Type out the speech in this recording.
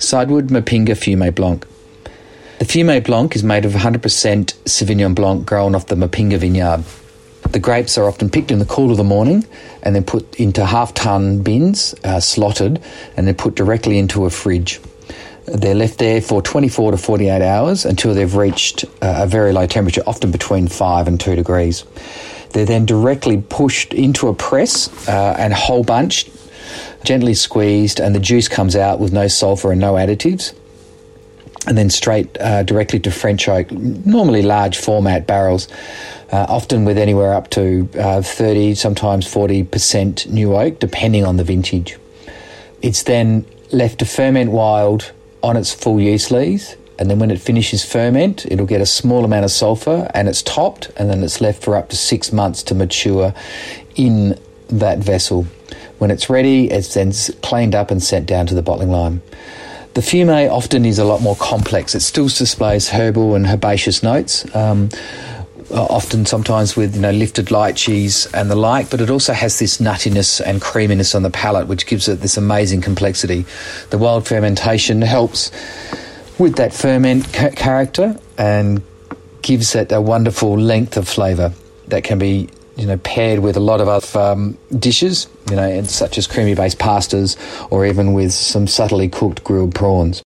Sidewood Mapinga Fumé Blanc. The Fumé Blanc is made of 100% Sauvignon Blanc grown off the Mapinga vineyard. The grapes are often picked in the cool of the morning and then put into half-ton bins, slotted, and then put directly into a fridge. They're left there for 24 to 48 hours until they've reached a very low temperature, often between 5 and 2 degrees. They're then directly pushed into a press and whole bunched, gently squeezed, and the juice comes out with no sulphur and no additives. And then straight directly to French oak, normally large format barrels, often with anywhere up to 30, sometimes 40% new oak, depending on the vintage. It's then left to ferment wild on its full yeast lees, and then when it finishes ferment, it'll get a small amount of sulphur, and it's topped, and then it's left for up to 6 months to mature in that vessel. When it's ready, it's then cleaned up and sent down to the bottling line. The Fumé often is a lot more complex. It still displays herbal and herbaceous notes, often sometimes with lifted lychees and the like, but it also has this nuttiness and creaminess on the palate, which gives it this amazing complexity. The wild fermentation helps with that ferment character and gives it a wonderful length of flavour that can be paired with a lot of other dishes, such as creamy-based pastas or even with some subtly cooked grilled prawns.